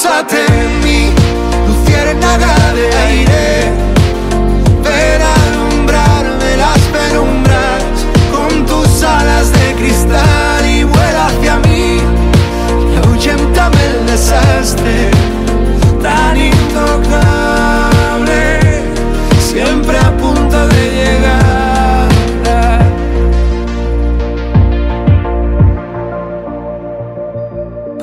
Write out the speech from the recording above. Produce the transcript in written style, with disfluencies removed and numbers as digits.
Pósate en mí, luciérnaga de aire, ven a alumbrarme las penumbras con tus alas de cristal y vuela hacia mí y ahuyéntame el desastre.